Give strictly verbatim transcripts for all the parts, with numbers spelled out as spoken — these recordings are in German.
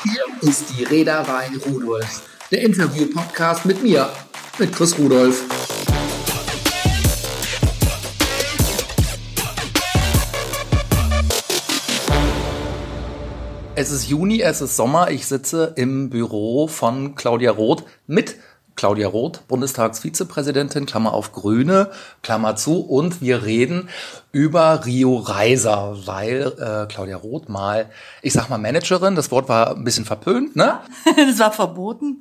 Hier ist die Reederei Rudolf, der Interview-Podcast mit mir, mit Chris Rudolf. Es ist Juni, es ist Sommer. Ich sitze im Büro von Claudia Roth mit Claudia Roth, Bundestagsvizepräsidentin, Klammer auf Grüne, Klammer zu. Und wir reden über Rio Reiser, weil äh, Claudia Roth mal, ich sag mal Managerin, das Wort war ein bisschen verpönt, ne? Das war verboten.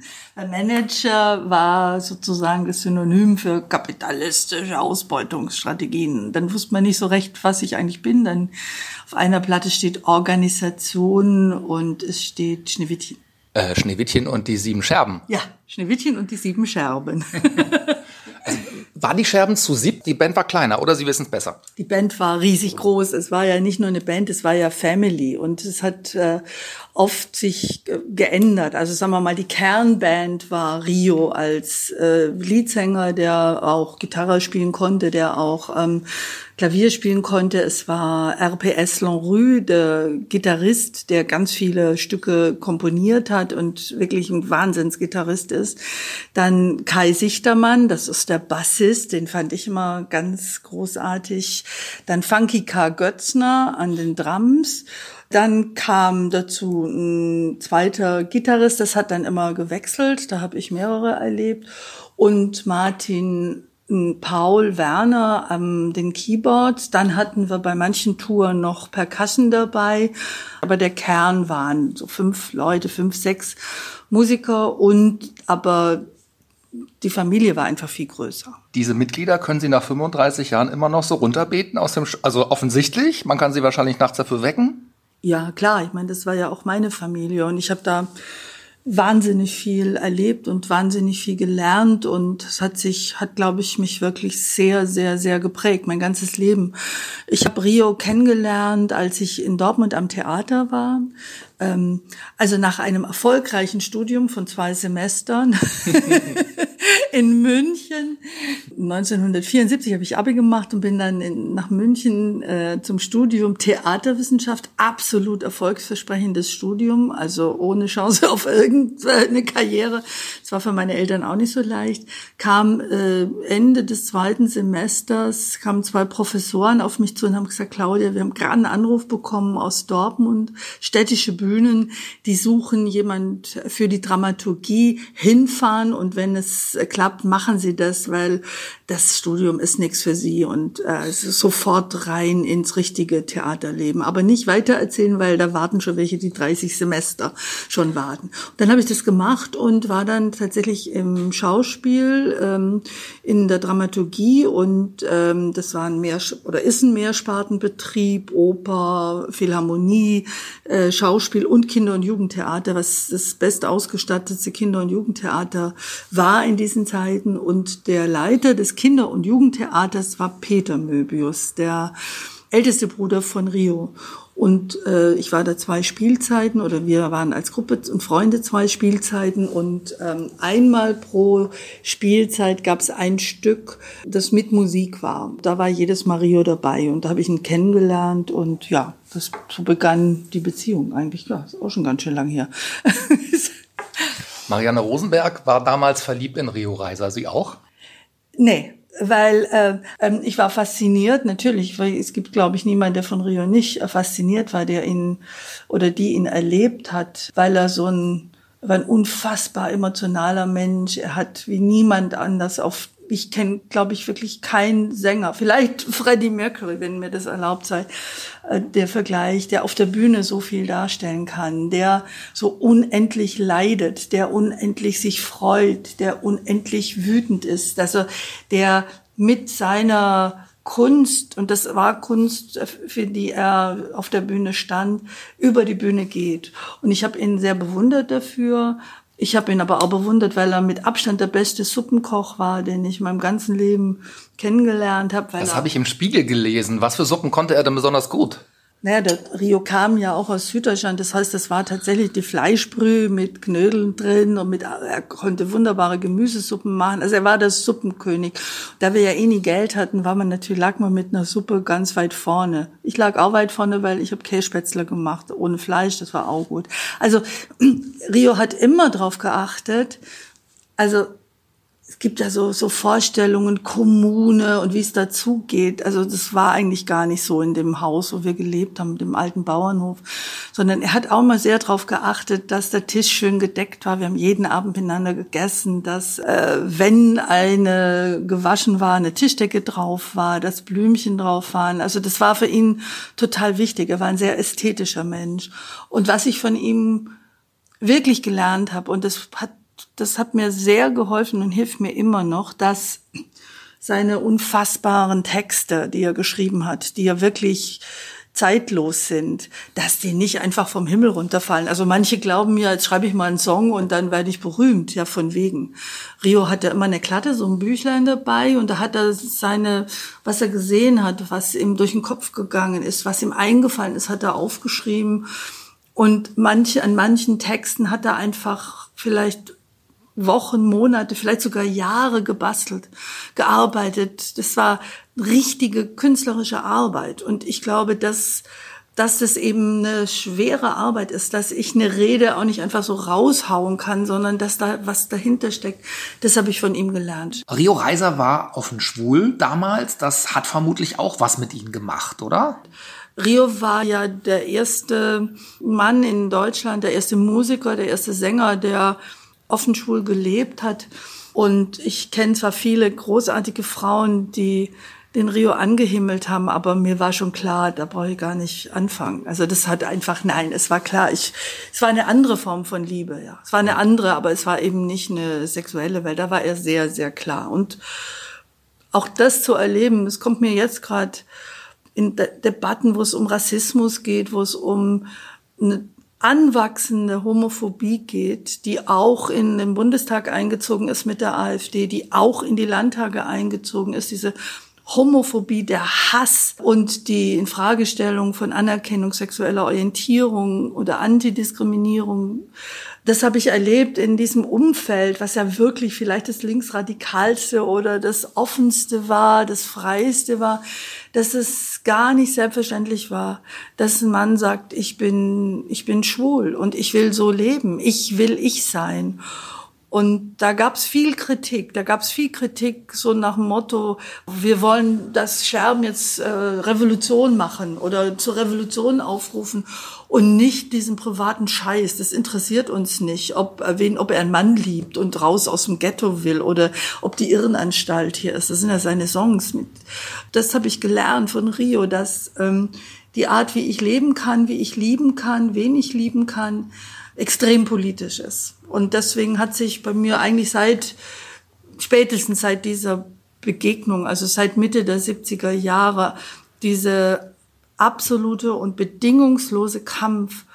Manager war sozusagen das Synonym für kapitalistische Ausbeutungsstrategien. Dann wusste man nicht so recht, was ich eigentlich bin. Dann auf einer Platte steht Organisation und es steht Schneewittchen. Äh, Schneewittchen und die sieben Scherben. Ja, Schneewittchen und die sieben Scherben. Also, war die Scherben zu siebt? Die Band war kleiner, oder Sie wissen es besser? Die Band war riesig groß. Es war ja nicht nur eine Band, es war ja Family. Und es hat äh, oft sich äh, geändert. Also sagen wir mal, die Kernband war Rio als äh, Leadsänger, der auch Gitarre spielen konnte, der auch ähm, Klavier spielen konnte. Es war R P S Lanrue, der Gitarrist, der ganz viele Stücke komponiert hat und wirklich ein Wahnsinnsgitarrist ist. Dann Kai Sichtermann, das ist der Bassist, den fand ich immer ganz großartig. Dann Funky K. Götzner an den Drums. Dann kam dazu ein zweiter Gitarrist, das hat dann immer gewechselt, da habe ich mehrere erlebt. Und Martin Paul Werner an den Keyboards. Dann hatten wir bei manchen Touren noch Percussion dabei. Aber der Kern waren so fünf Leute, fünf, sechs Musiker. Und aber die Familie war einfach viel größer. Diese Mitglieder können Sie nach fünfunddreißig Jahren immer noch so runterbeten aus dem, Sch- also offensichtlich. Man kann sie wahrscheinlich nachts dafür wecken. Ja, klar. Ich meine, das war ja auch meine Familie. Und ich habe da wahnsinnig viel erlebt und wahnsinnig viel gelernt und es hat sich, hat, glaube ich, mich wirklich sehr, sehr, sehr geprägt, mein ganzes Leben. Ich habe Rio kennengelernt, als ich in Dortmund am Theater war. Ähm, also nach einem erfolgreichen Studium von zwei Semestern in München. neunzehnhundertvierundsiebzig habe ich Abi gemacht und bin dann in, nach München äh, zum Studium Theaterwissenschaft. Absolut erfolgsversprechendes Studium, also ohne Chance auf irgendeine Karriere. Das war für meine Eltern auch nicht so leicht. Kam äh, Ende des zweiten Semesters, kamen zwei Professoren auf mich zu und haben gesagt, Claudia, wir haben gerade einen Anruf bekommen aus Dortmund, städtische Bühnen, die suchen jemand für die Dramaturgie, hinfahren und wenn es klappt, machen Sie das, weil das Studium ist nichts für Sie und äh, es ist sofort rein ins richtige Theaterleben. Aber nicht weitererzählen, weil da warten schon welche, die dreißig Semester schon warten. Und dann habe ich das gemacht und war dann tatsächlich im Schauspiel, ähm, in der Dramaturgie und ähm, das war ein Mehr- oder ist ein Mehrspartenbetrieb, Oper, Philharmonie, äh, Schauspiel und Kinder- und Jugendtheater, was das best ausgestattete Kinder- und Jugendtheater war in diesen Zeiten. Und der Leiter des Kinder- und Jugendtheaters war Peter Möbius, der älteste Bruder von Rio. Und äh, ich war da zwei Spielzeiten oder wir waren als Gruppe und Freunde zwei Spielzeiten und ähm, einmal pro Spielzeit gab es ein Stück, das mit Musik war. Da war jedes Mal Rio dabei und da habe ich ihn kennengelernt und ja, das, so begann die Beziehung eigentlich. Ja, ist auch schon ganz schön lang her. Marianne Rosenberg war damals verliebt in Rio Reiser. Sie auch? Nee. Weil äh, ähm, ich war fasziniert, natürlich, weil es gibt, glaube ich, niemanden, der von Rio nicht äh, fasziniert war, der ihn oder die ihn erlebt hat, weil er so ein, war ein unfassbar emotionaler Mensch. Er hat wie niemand anders auf, ich kenne, glaube ich, wirklich keinen Sänger, vielleicht Freddie Mercury, wenn mir das erlaubt sei, äh, der Vergleich, der auf der Bühne so viel darstellen kann, der so unendlich leidet, der unendlich sich freut, der unendlich wütend ist, also der mit seiner Kunst, und das war Kunst, für die er auf der Bühne stand, über die Bühne geht. Und ich habe ihn sehr bewundert dafür. Ich habe ihn aber auch bewundert, weil er mit Abstand der beste Suppenkoch war, den ich in meinem ganzen Leben kennengelernt habe. Das habe ich im Spiegel gelesen. Was für Suppen konnte er denn besonders gut? Naja, der Rio kam ja auch aus Süddeutschland, das heißt, das war tatsächlich die Fleischbrühe mit Knödeln drin und mit, er konnte wunderbare Gemüsesuppen machen, also er war der Suppenkönig. Da wir ja eh nie Geld hatten, war man natürlich, lag man mit einer Suppe ganz weit vorne. Ich lag auch weit vorne, weil ich habe Kässpätzle gemacht, ohne Fleisch, das war auch gut. Also Rio hat immer drauf geachtet, also es gibt ja so, so Vorstellungen, Kommune und wie es dazugeht. Also das war eigentlich gar nicht so in dem Haus, wo wir gelebt haben, dem alten Bauernhof. Sondern er hat auch mal sehr darauf geachtet, dass der Tisch schön gedeckt war. Wir haben jeden Abend miteinander gegessen, dass äh, wenn eine gewaschen war, eine Tischdecke drauf war, dass Blümchen drauf waren. Also das war für ihn total wichtig. Er war ein sehr ästhetischer Mensch. Und was ich von ihm wirklich gelernt habe, und das hat Das hat mir sehr geholfen und hilft mir immer noch, dass seine unfassbaren Texte, die er geschrieben hat, die ja wirklich zeitlos sind, dass die nicht einfach vom Himmel runterfallen. Also manche glauben ja, jetzt schreibe ich mal einen Song und dann werde ich berühmt. Ja, von wegen. Rio hatte immer eine Klatte, so ein Büchlein dabei und da hat er seine, was er gesehen hat, was ihm durch den Kopf gegangen ist, was ihm eingefallen ist, hat er aufgeschrieben. Und manche, an manchen Texten hat er einfach vielleicht Wochen, Monate, vielleicht sogar Jahre gebastelt, gearbeitet. Das war richtige künstlerische Arbeit. Und ich glaube, dass, dass das eben eine schwere Arbeit ist, dass ich eine Rede auch nicht einfach so raushauen kann, sondern dass da was dahinter steckt. Das habe ich von ihm gelernt. Rio Reiser war offen schwul damals. Das hat vermutlich auch was mit Ihnen gemacht, oder? Rio war ja der erste Mann in Deutschland, der erste Musiker, der erste Sänger, der offen schwul gelebt hat. Und ich kenne zwar viele großartige Frauen, die den Rio angehimmelt haben, aber mir war schon klar, da brauche ich gar nicht anfangen. Also das hat einfach, nein, es war klar, ich, es war eine andere Form von Liebe, ja. Es war eine andere, aber es war eben nicht eine sexuelle Welt. Da war er sehr, sehr klar. Und auch das zu erleben, es kommt mir jetzt gerade in De- Debatten, wo es um Rassismus geht, wo es um eine anwachsende Homophobie geht, die auch in den Bundestag eingezogen ist mit der AfD, die auch in die Landtage eingezogen ist, diese Homophobie, der Hass und die Infragestellung von Anerkennung sexueller Orientierung oder Antidiskriminierung. Das habe ich erlebt in diesem Umfeld, was ja wirklich vielleicht das linksradikalste oder das offenste war, das freiste war, dass es gar nicht selbstverständlich war, dass ein Mann sagt, ich bin, ich bin schwul und ich will so leben, ich will ich sein. Und da gab's viel Kritik, da gab's viel Kritik so nach dem Motto, wir wollen das Scherben jetzt äh, Revolution machen oder zur Revolution aufrufen und nicht diesen privaten Scheiß. Das interessiert uns nicht, ob, äh, wen, ob er einen Mann liebt und raus aus dem Ghetto will oder ob die Irrenanstalt hier ist. Das sind ja seine Songs. Mit. Das habe ich gelernt von Rio, dass ähm, die Art, wie ich leben kann, wie ich lieben kann, wen ich lieben kann, extrem politisch ist. Und deswegen hat sich bei mir eigentlich seit, spätestens seit dieser Begegnung, also seit Mitte der siebziger Jahre, diese absolute und bedingungslose Kampf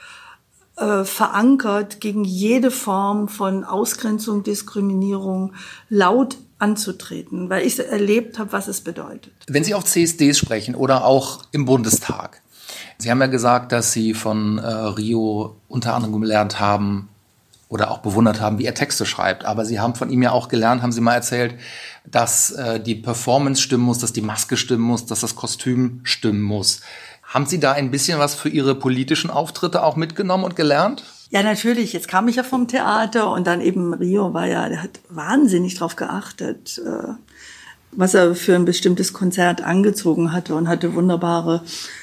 äh, verankert, gegen jede Form von Ausgrenzung, Diskriminierung laut anzutreten, weil ich erlebt habe, was es bedeutet. Wenn Sie auf C S Ds sprechen oder auch im Bundestag, Sie haben ja gesagt, dass Sie von äh, Rio unter anderem gelernt haben oder auch bewundert haben, wie er Texte schreibt. Aber Sie haben von ihm ja auch gelernt, haben Sie mal erzählt, dass äh, die Performance stimmen muss, dass die Maske stimmen muss, dass das Kostüm stimmen muss. Haben Sie da ein bisschen was für Ihre politischen Auftritte auch mitgenommen und gelernt? Ja, natürlich. Jetzt kam ich ja vom Theater und dann eben Rio war ja, der hat wahnsinnig drauf geachtet, äh, was er für ein bestimmtes Konzert angezogen hatte und hatte wunderbare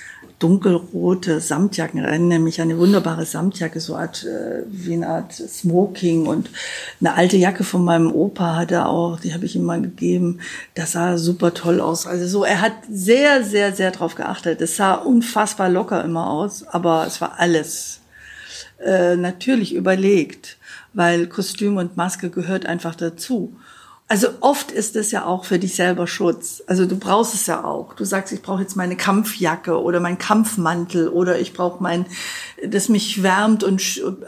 dunkelrote Samtjacken, er erinnert mich an eine wunderbare Samtjacke, so Art, äh, wie eine Art Smoking, und eine alte Jacke von meinem Opa hat er auch, die habe ich ihm mal gegeben, das sah super toll aus. Also so, er hat sehr, sehr, sehr drauf geachtet. Es sah unfassbar locker immer aus, aber es war alles äh, natürlich überlegt, weil Kostüm und Maske gehört einfach dazu. Also oft ist es ja auch für dich selber Schutz. Also du brauchst es ja auch. Du sagst, ich brauche jetzt meine Kampfjacke oder meinen Kampfmantel oder ich brauche mein, das mich wärmt und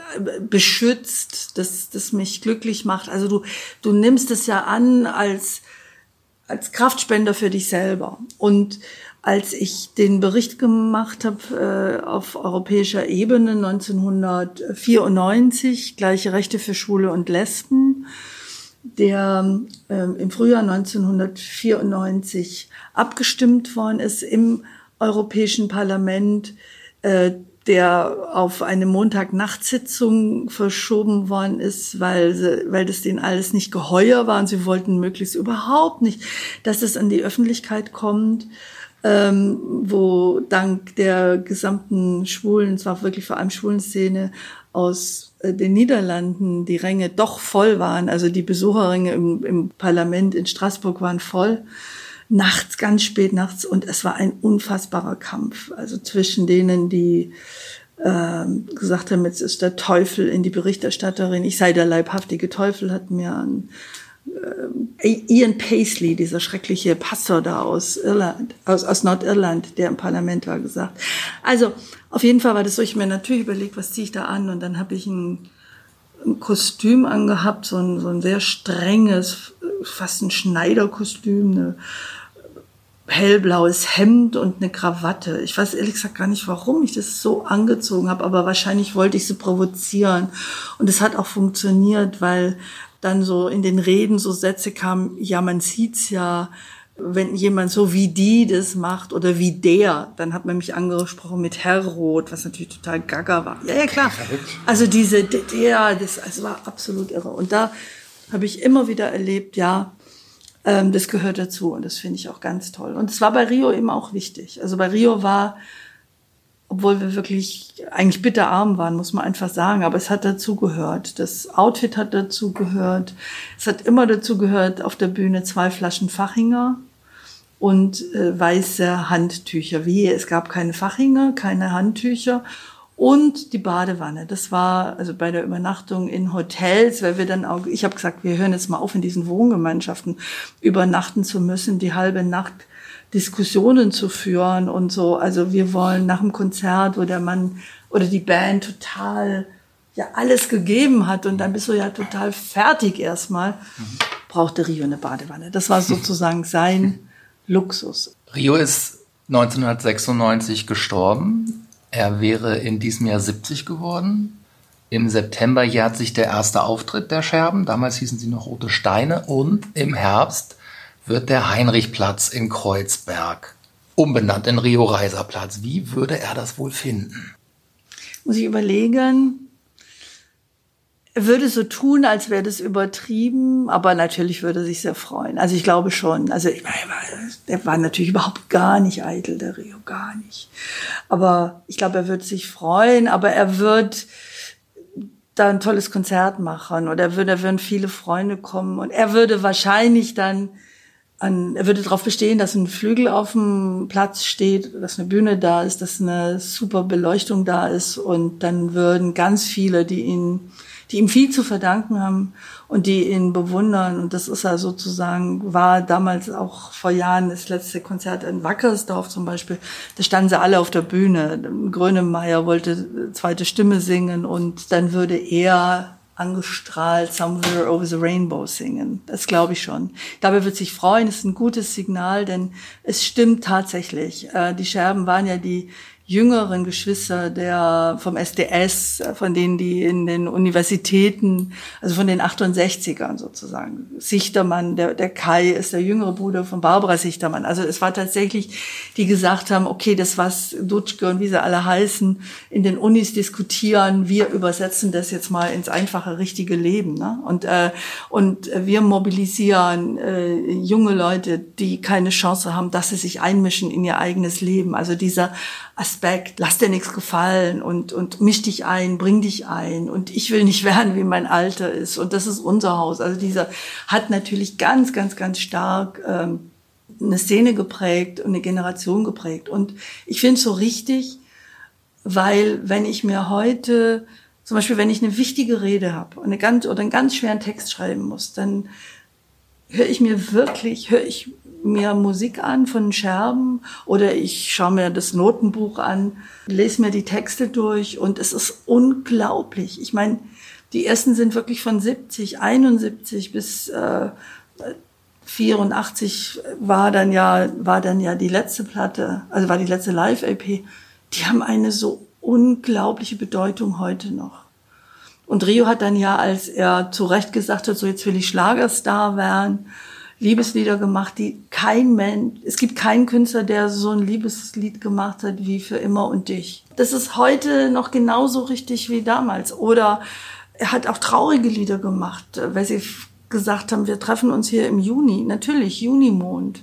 beschützt, das, das mich glücklich macht. Also du, du nimmst es ja an als, als Kraftspender für dich selber. Und als ich den Bericht gemacht habe äh, auf europäischer Ebene neunzehnhundertvierundneunzig, gleiche Rechte für Schwule und Lesben, der äh, im Frühjahr neunzehnhundertvierundneunzig abgestimmt worden ist im Europäischen Parlament, äh, der auf eine Montagnachtssitzung verschoben worden ist, weil sie, weil das denen alles nicht geheuer war und sie wollten möglichst überhaupt nicht, dass es an die Öffentlichkeit kommt, ähm, wo dank der gesamten Schwulen, es war wirklich vor allem Schwulenszene aus äh, den Niederlanden, die Ränge doch voll waren, also die Besucherränge im, im Parlament in Straßburg waren voll. Nachts, ganz spät nachts, und es war ein unfassbarer Kampf, also zwischen denen, die äh, gesagt haben, jetzt ist der Teufel in die Berichterstatterin, ich sei der leibhaftige Teufel, hat mir ein, äh, Ian Paisley, dieser schreckliche Pastor da aus Irland, aus, aus Nordirland, der im Parlament war, gesagt. Also auf jeden Fall war das so, ich mir natürlich überlegt, was ziehe ich da an, und dann habe ich ein, ein Kostüm angehabt, so ein, so ein sehr strenges, fast ein Schneiderkostüm, eine hellblaues Hemd und eine Krawatte. Ich weiß ehrlich gesagt gar nicht, warum ich das so angezogen habe, aber wahrscheinlich wollte ich sie provozieren. Und es hat auch funktioniert, weil dann so in den Reden so Sätze kamen, ja, man sieht's ja, wenn jemand so wie die das macht oder wie der, dann hat man mich angesprochen mit Herr Roth, was natürlich total gaga war. Ja, ja, klar. Also diese, der, das also war absolut irre. Und da habe ich immer wieder erlebt, ja, ähm, das gehört dazu, und das finde ich auch ganz toll. Und es war bei Rio eben auch wichtig. Also bei Rio war, obwohl wir wirklich eigentlich bitterarm waren, muss man einfach sagen, aber es hat dazu gehört. Das Outfit hat dazu gehört. Es hat immer dazu gehört, auf der Bühne zwei Flaschen Fachinger und äh, weiße Handtücher. Wie, es gab keine Fachinger, keine Handtücher. Und die Badewanne, das war also bei der Übernachtung in Hotels, weil wir dann auch, ich habe gesagt, wir hören jetzt mal auf, in diesen Wohngemeinschaften übernachten zu müssen, die halbe Nacht Diskussionen zu führen und so. Also wir wollen nach dem Konzert, wo der Mann oder die Band total ja alles gegeben hat und dann bist du ja total fertig erstmal, brauchte Rio eine Badewanne. Das war sozusagen sein Luxus. Rio ist neunzehnhundertsechsundneunzig gestorben. Er wäre in diesem Jahr siebzig geworden. Im September jährt sich der erste Auftritt der Scherben. Damals hießen sie noch Rote Steine. Und im Herbst wird der Heinrichplatz in Kreuzberg umbenannt in Rio-Reiser-Platz. Wie würde er das wohl finden? Muss ich überlegen. Er würde so tun, als wäre das übertrieben, aber natürlich würde er sich sehr freuen. Also ich glaube schon. Also ich meine, der war natürlich überhaupt gar nicht eitel, der Rio, gar nicht. Aber ich glaube, er würde sich freuen, aber er wird da ein tolles Konzert machen oder er würde, da würden viele Freunde kommen und er würde wahrscheinlich dann an, er würde darauf bestehen, dass ein Flügel auf dem Platz steht, dass eine Bühne da ist, dass eine super Beleuchtung da ist und dann würden ganz viele, die ihn die ihm viel zu verdanken haben und die ihn bewundern. Und das ist ja sozusagen, war damals auch vor Jahren das letzte Konzert in Wackersdorf zum Beispiel. Da standen sie alle auf der Bühne. Grönemeyer wollte zweite Stimme singen und dann würde er angestrahlt Somewhere Over the Rainbow singen. Das glaube ich schon. Ich glaube, er wird sich freuen. Es ist ein gutes Signal, denn es stimmt tatsächlich. Die Scherben waren ja die jüngeren Geschwister der vom S D S, von denen die in den Universitäten, also von den achtundsechzigern sozusagen. Sichtermann, der, der Kai ist der jüngere Bruder von Barbara Sichtermann. Also es war tatsächlich, die gesagt haben, okay, das was Dutschke und wie sie alle heißen, in den Unis diskutieren, wir übersetzen das jetzt mal ins einfache, richtige Leben. Ne? Und, äh, und wir mobilisieren äh, junge Leute, die keine Chance haben, dass sie sich einmischen in ihr eigenes Leben. Also dieser Aspekt, lass dir nichts gefallen und, und misch dich ein, bring dich ein und ich will nicht werden, wie mein Alter ist und das ist unser Haus. Also dieser hat natürlich ganz, ganz, ganz stark ähm, eine Szene geprägt und eine Generation geprägt und ich finde es so richtig, weil wenn ich mir heute, zum Beispiel wenn ich eine wichtige Rede habe eine ganz, oder einen ganz schweren Text schreiben muss, dann höre ich mir wirklich, höre ich mir Musik an von Scherben oder ich schaue mir das Notenbuch an, lese mir die Texte durch und es ist unglaublich. Ich meine, die ersten sind wirklich von siebzig, einundsiebzig bis äh, vierundachtzig war dann ja, war dann ja die letzte Platte, also war die letzte Live-L P. Die haben eine so unglaubliche Bedeutung heute noch. Und Rio hat dann ja, als er zu Recht gesagt hat, so jetzt will ich Schlagerstar werden, Liebeslieder gemacht, die kein Mensch, es gibt keinen Künstler, der so ein Liebeslied gemacht hat wie Für immer und dich. Das ist heute noch genauso richtig wie damals. Oder er hat auch traurige Lieder gemacht, weil sie gesagt haben, wir treffen uns hier im Juni. Natürlich, Junimond.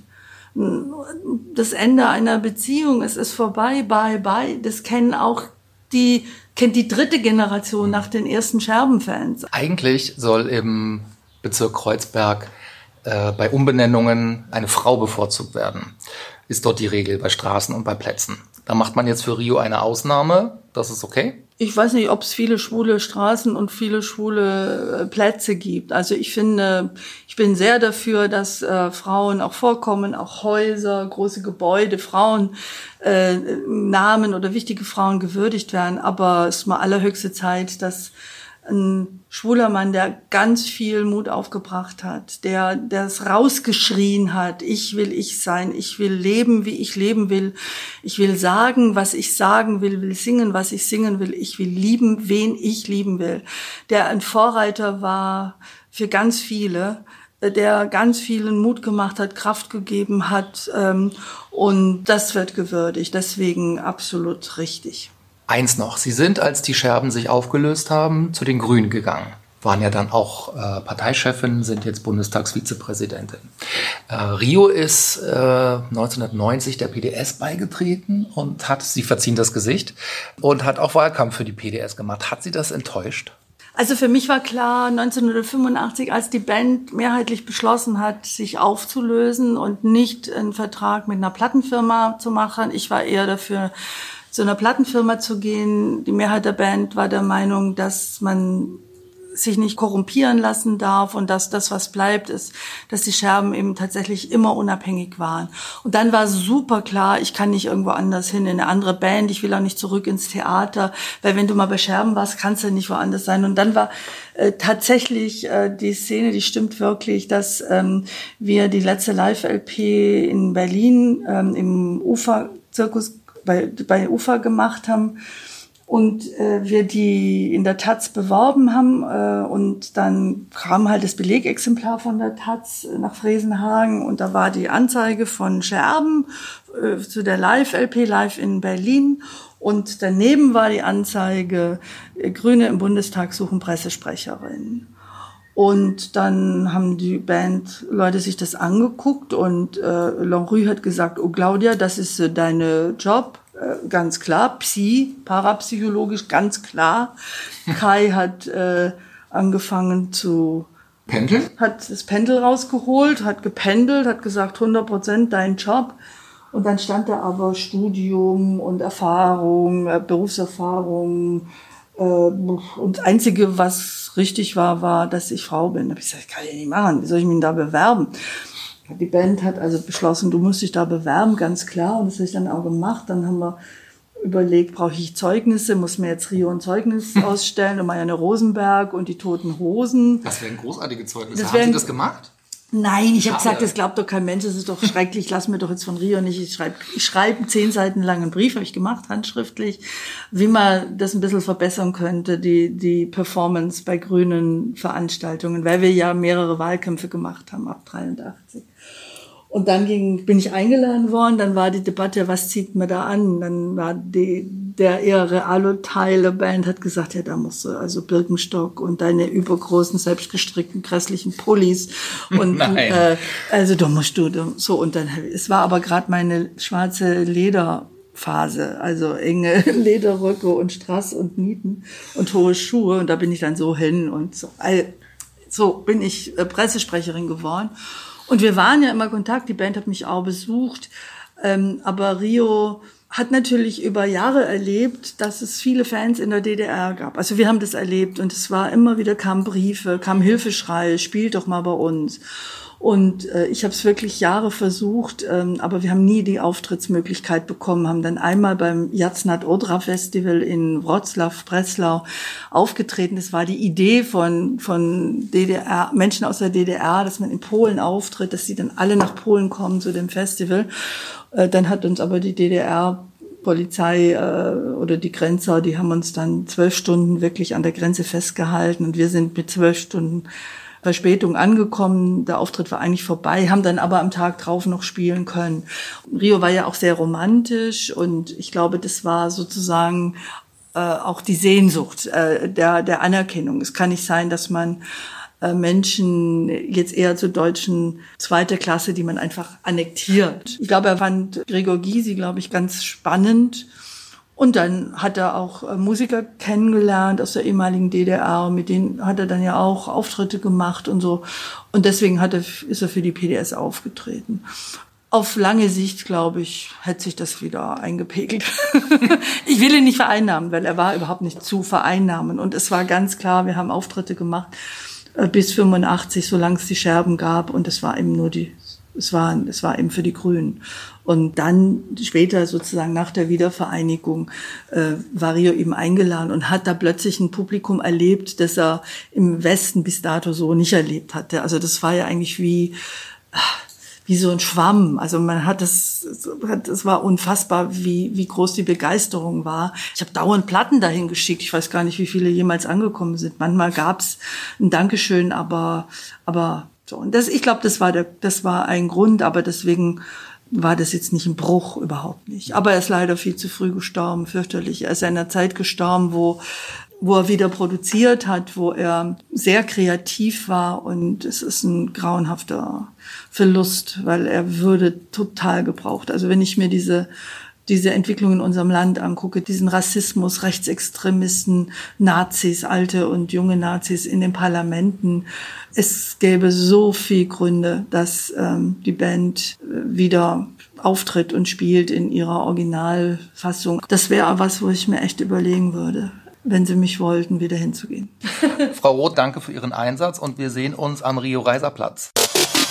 Das Ende einer Beziehung, es ist vorbei, bye, bye. Das kennen auch die, kennt die dritte Generation nach den ersten Scherbenfans. Eigentlich soll im Bezirk Kreuzberg äh, bei Umbenennungen eine Frau bevorzugt werden. Ist dort die Regel bei Straßen und bei Plätzen. Da macht man jetzt für Rio eine Ausnahme. Das ist okay? Ich weiß nicht, ob es viele schwule Straßen und viele schwule Plätze gibt. Also ich finde, ich bin sehr dafür, dass äh, Frauen auch vorkommen, auch Häuser, große Gebäude, Frauen, äh, Namen oder wichtige Frauen gewürdigt werden. Aber es ist mal allerhöchste Zeit, dass ein schwuler Mann, der ganz viel Mut aufgebracht hat, der das rausgeschrien hat, ich will ich sein, ich will leben, wie ich leben will, ich will sagen, was ich sagen will, will singen, was ich singen will, ich will lieben, wen ich lieben will, der ein Vorreiter war für ganz viele, der ganz vielen Mut gemacht hat, Kraft gegeben hat, und das wird gewürdigt, deswegen absolut richtig. Eins noch, Sie sind, als die Scherben sich aufgelöst haben, zu den Grünen gegangen. Waren ja dann auch äh, Parteichefin, sind jetzt Bundestagsvizepräsidentin. Äh, Rio ist äh, neunzehnhundertneunzig der P D S beigetreten und hat, Sie verziehen das Gesicht, und hat auch Wahlkampf für die P D S gemacht. Hat Sie das enttäuscht? Also für mich war klar, neunzehnhundertfünfundachtzig, als die Band mehrheitlich beschlossen hat, sich aufzulösen und nicht einen Vertrag mit einer Plattenfirma zu machen. Ich war eher dafür, zu einer Plattenfirma zu gehen. Die Mehrheit der Band war der Meinung, dass man sich nicht korrumpieren lassen darf und dass das, was bleibt, ist, dass die Scherben eben tatsächlich immer unabhängig waren. Und dann war super klar, ich kann nicht irgendwo anders hin, in eine andere Band, ich will auch nicht zurück ins Theater, weil wenn du mal bei Scherben warst, kannst du nicht woanders sein. Und dann war äh, tatsächlich äh, die Szene, die stimmt wirklich, dass ähm, wir die letzte Live-L P in Berlin ähm, im Ufer-Zirkus bei, bei Ufer gemacht haben und äh, wir die in der Taz beworben haben äh, und dann kam halt das Belegexemplar von der Taz nach Fresenhagen und da war die Anzeige von Scherben äh, zu der Live-L P, Live in Berlin, und daneben war die Anzeige, äh, Grüne im Bundestag suchen Pressesprecherin. Und dann haben die Bandleute sich das angeguckt und äh, Lenrue hat gesagt, oh Claudia, das ist äh, deine Job, äh, ganz klar, Psi, parapsychologisch, ganz klar. Kai hat äh, angefangen zu pendeln, hat das Pendel rausgeholt, hat gependelt, hat gesagt, hundert Prozent dein Job. Und dann stand da aber Studium und Erfahrung, äh, Berufserfahrung, äh, und das Einzige, was richtig war, war, dass ich Frau bin. Da habe ich gesagt, kann ich nicht machen. Wie soll ich mich denn da bewerben? Die Band hat also beschlossen, du musst dich da bewerben, ganz klar. Und das habe ich dann auch gemacht. Dann haben wir überlegt, brauche ich Zeugnisse? Muss mir jetzt Rio ein Zeugnis ausstellen? Und Marianne Rosenberg und die Toten Hosen. Das wären großartige Zeugnisse. Das Haben wären, Sie das gemacht? Nein, ich habe gesagt, das glaubt doch kein Mensch, das ist doch schrecklich, lass mir doch jetzt von Rio nicht. Ich schreibe ich schreibe zehn Seiten langen Brief, habe ich gemacht, handschriftlich, wie man das ein bisschen verbessern könnte, die die Performance bei grünen Veranstaltungen, weil wir ja mehrere Wahlkämpfe gemacht haben ab dreiundachtzig. Und dann ging, bin ich eingeladen worden, dann war die Debatte, was zieht man da an? Dann war die, der eher reale Teil der Band hat gesagt, ja, da musst du also Birkenstock und deine übergroßen, selbstgestrickten, grässlichen Pullis und äh, also da musst du so. Und dann, es war aber gerade meine schwarze Lederphase, also enge Lederröcke und Strass und Nieten und hohe Schuhe, und da bin ich dann so hin und so, also, so bin ich äh, Pressesprecherin geworden. Und wir waren ja immer in Kontakt, die Band hat mich auch besucht, ähm, aber Rio hat natürlich über Jahre erlebt, dass es viele Fans in der D D R gab. Also wir haben das erlebt und es war immer wieder, kamen Briefe, kamen Hilfeschreie, spielt doch mal bei uns. Und äh, ich habe es wirklich Jahre versucht, ähm, aber wir haben nie die Auftrittsmöglichkeit bekommen. Haben dann einmal beim Jazznat Odra Festival in Wroclaw, Breslau aufgetreten. Das war die Idee von von D D R, Menschen aus der D D R, dass man in Polen auftritt, dass die dann alle nach Polen kommen zu dem Festival. Äh, dann hat uns aber die D D R Polizei äh, oder die Grenzer, die haben uns dann zwölf Stunden wirklich an der Grenze festgehalten und wir sind mit zwölf Stunden Verspätung angekommen. Der Auftritt war eigentlich vorbei, haben dann aber am Tag drauf noch spielen können. Rio war ja auch sehr romantisch und ich glaube, das war sozusagen äh, auch die Sehnsucht äh, der, der Anerkennung. Es kann nicht sein, dass man Menschen jetzt eher zu Deutschen zweiter Klasse, die man einfach annektiert. Ich glaube, er fand Gregor Gysi, glaube ich, ganz spannend. Und dann hat er auch Musiker kennengelernt aus der ehemaligen D D R. Mit denen hat er dann ja auch Auftritte gemacht und so. Und deswegen hat er, ist er für die P D S aufgetreten. Auf lange Sicht, glaube ich, hätte sich das wieder eingepegelt. Ich will ihn nicht vereinnahmen, weil er war überhaupt nicht zu vereinnahmen. Und es war ganz klar, wir haben Auftritte gemacht bis fünfundachtzig, solange es die Scherben gab, und es war eben nur die, es war, es war eben für die Grünen. Und dann später sozusagen nach der Wiedervereinigung äh, war Rio eben eingeladen und hat da plötzlich ein Publikum erlebt, das er im Westen bis dato so nicht erlebt hatte. Also das war ja eigentlich wie wie so ein Schwamm. Also man hat das, es war unfassbar, wie wie groß die Begeisterung war. Ich habe dauernd Platten dahin geschickt. Ich weiß gar nicht, wie viele jemals angekommen sind. Manchmal gab's ein Dankeschön, aber aber so. Und das, ich glaube, das war der, das war ein Grund. Aber deswegen war das jetzt nicht ein Bruch, überhaupt nicht. Aber er ist leider viel zu früh gestorben, fürchterlich. Er ist in einer Zeit gestorben, wo wo er wieder produziert hat, wo er sehr kreativ war, und es ist ein grauenhafter Verlust, weil er würde total gebraucht. Also wenn ich mir diese diese Entwicklung in unserem Land angucke, diesen Rassismus, Rechtsextremisten, Nazis, alte und junge Nazis in den Parlamenten, es gäbe so viel Gründe, dass ähm, die Band wieder auftritt und spielt in ihrer Originalfassung. Das wäre was, wo ich mir echt überlegen würde, wenn sie mich wollten, wieder hinzugehen. Frau Roth, danke für Ihren Einsatz und wir sehen uns am Rio-Reiser Platz.